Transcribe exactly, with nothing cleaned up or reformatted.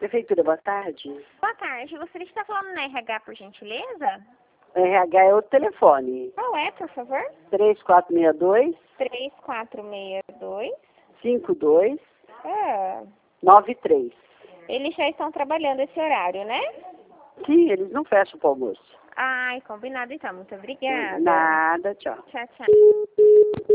Prefeitura, boa tarde. Boa tarde, gostaria de estar falando na R H, por gentileza? R H é o telefone. Qual é, por favor? três quatro seis dois, três quatro seis dois. cinco dois Ah, nove três. eles já estão trabalhando esse horário, né? Sim, eles não fecham para o almoço. Ai, combinado então. Muito obrigada. Nada, tchau. Tchau, tchau.